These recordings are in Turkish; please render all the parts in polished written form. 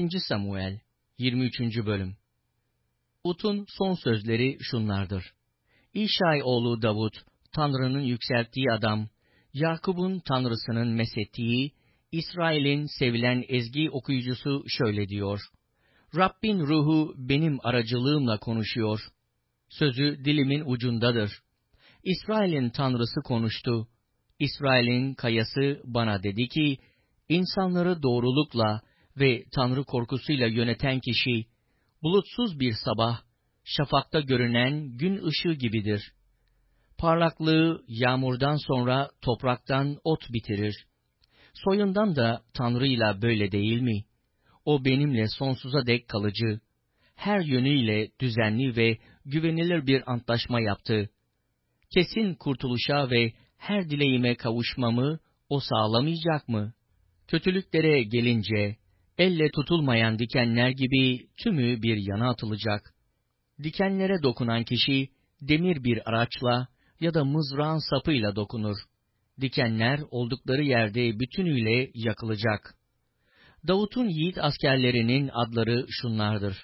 2. Samuel 23. bölüm. Davut'un son sözleri şunlardır. İşay oğlu Davut, Tanrı'nın yükselttiği adam, Yakup'un Tanrısının meshettiği, İsrail'in sevilen ezgi okuyucusu şöyle diyor. Rabbin ruhu benim aracılığımla konuşuyor. Sözü dilimin ucundadır. İsrail'in Tanrısı konuştu. İsrail'in kayası bana dedi ki, insanları doğrulukla ve Tanrı korkusuyla yöneten kişi, bulutsuz bir sabah, şafakta görünen gün ışığı gibidir. Parlaklığı yağmurdan sonra topraktan ot bitirir. Soyundan da Tanrı'yla böyle değil mi? O benimle sonsuza dek kalıcı, her yönüyle düzenli ve güvenilir bir antlaşma yaptı. Kesin kurtuluşa ve her dileğime kavuşmamı o sağlamayacak mı? Kötülüklere gelince, elle tutulmayan dikenler gibi tümü bir yana atılacak. Dikenlere dokunan kişi, demir bir araçla ya da mızrağın sapıyla dokunur. Dikenler oldukları yerde bütünüyle yakılacak. Davut'un yiğit askerlerinin adları şunlardır.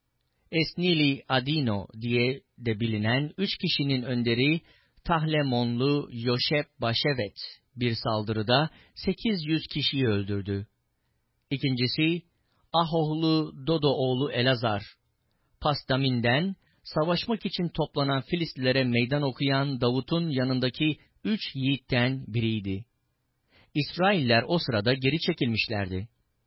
Esnili Adino diye de bilinen 3 kişinin önderi, Tahlemonlu Yoşeb Başevet bir saldırıda 800 kişiyi öldürdü. İkincisi, Ahohlu Dodo oğlu Elazar, Pastamin'den savaşmak için toplanan Filistlilere meydan okuyan Davut'un yanındaki 3 yiğitten biriydi. İsrailler o sırada geri çekilmişlerdi.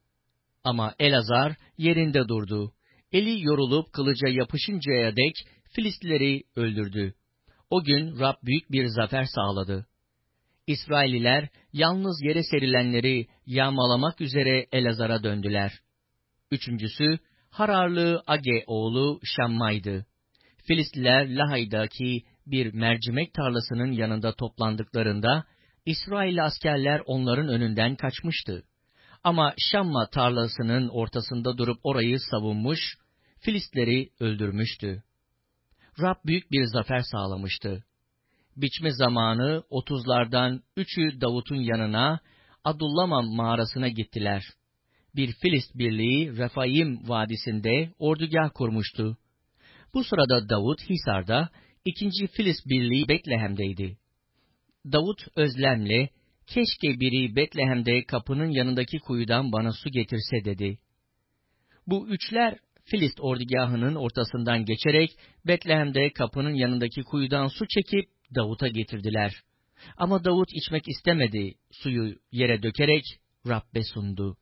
Ama Elazar yerinde durdu. Eli yorulup kılıca yapışıncaya dek Filistlileri öldürdü. O gün Rab büyük bir zafer sağladı. İsrailliler yalnız yere serilenleri yağmalamak üzere Elazar'a döndüler. Üçüncüsü, Hararlı Age oğlu Şammay'dı. Filistliler Lahay'daki bir mercimek tarlasının yanında toplandıklarında, İsrailli askerler onların önünden kaçmıştı. Ama Şamma tarlasının ortasında durup orayı savunmuş, Filistleri öldürmüştü. Rab büyük bir zafer sağlamıştı. Biçme zamanı 30'lardan 3'ü Davut'un yanına, Adullaman mağarasına gittiler. Bir Filist birliği Refaim vadisinde ordugah kurmuştu. Bu sırada Davut Hisar'da, 2. Filist birliği Betlehem'deydi. Davut özlemle, keşke biri Betlehem'de kapının yanındaki kuyudan bana su getirse dedi. Bu üçler Filist ordugahının ortasından geçerek Betlehem'de kapının yanındaki kuyudan su çekip Davut'a getirdiler. Ama Davut içmek istemedi, suyu yere dökerek Rab'be sundu.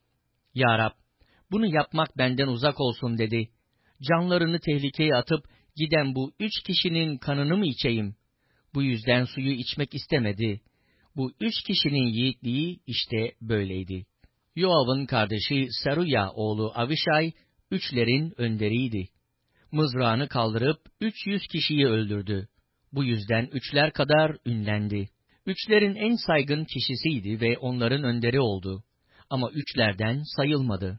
Ya Rab, bunu yapmak benden uzak olsun dedi. Canlarını tehlikeye atıp giden bu 3 kişinin kanını mı içeyim? Bu yüzden suyu içmek istemedi. Bu 3 kişinin yiğitliği işte böyleydi. Yoav'ın kardeşi Seruya oğlu Avişay, üçlerin önderiydi. Mızrağını kaldırıp 300 kişiyi öldürdü. Bu yüzden üçler kadar ünlendi. Üçlerin en saygın kişisiydi ve onların önderi oldu. Ama üçlerden sayılmadı.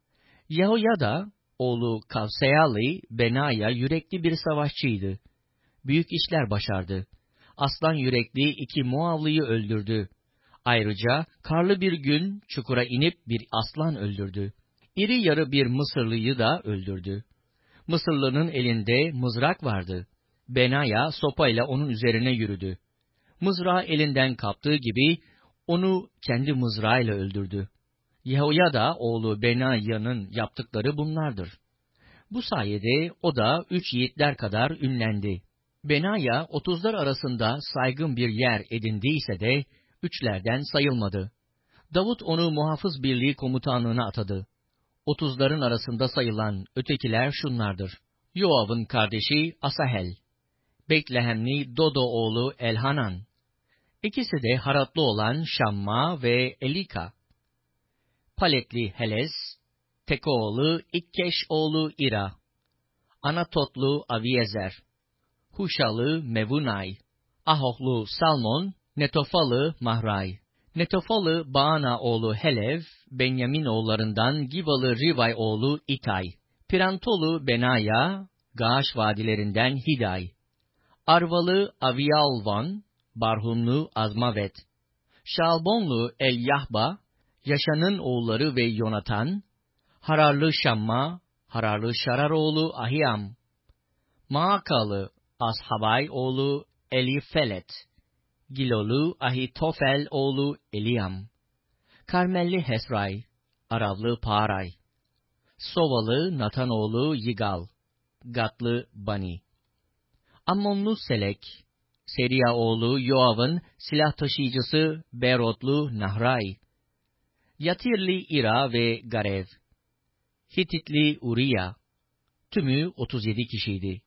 Yehoyada oğlu Kavseyali Benaya yürekli bir savaşçıydı. Büyük işler başardı. Aslan yürekli 2 Moavlıyı öldürdü. Ayrıca karlı bir gün çukura inip bir aslan öldürdü. İri yarı bir Mısırlıyı da öldürdü. Mısırlının elinde mızrak vardı. Benaya sopayla onun üzerine yürüdü. Mızrağı elinden kaptığı gibi onu kendi mızrağıyla öldürdü. Yehoyada oğlu Benaya'nın yaptıkları bunlardır. Bu sayede o da 3 yiğitler kadar ünlendi. Benaya 30'lar arasında saygın bir yer edindiyse de üçlerden sayılmadı. Davut onu muhafız birliği komutanlığına atadı. 30'ların arasında sayılan ötekiler şunlardır. Yoav'ın kardeşi Asahel, Betlehemli Dodo oğlu Elhanan, İkisi de Haratlı olan Şamma ve Elika, Paletli Heles, Tekoğlu İkkeş oğlu İra, Anatotlu Aviezer, Huşalı Mevunay, Ahohlu Salmon, Netofalı Mahray, Netofalı Baana oğlu Helev, Benyamin oğullarından Givalı Rivay oğlu İtay, Pirantolu Benaya, Gaaş vadilerinden Hiday, Arvalı Aviyalvan, Barhumlu Azmavet, Şalbonlu El-Yahba, Yaşan'ın oğulları ve Yonatan, Hararlı Şamma, Hararlı Şararoğlu Ahiyam, Maakalı Ashabay oğlu Elifelet, Gilolu Ahitofel oğlu Eliyam, Karmelli Hesray, Aravlı Paray, Sovalı Natan oğlu Yigal, Gatlı Bani, Ammonlu Selek, Seriya oğlu Yoav'ın silah taşıyıcısı Berotlu Nahray, Yatirli İra ve Garev, Hititli Uriya, tümü 37 kişiydi.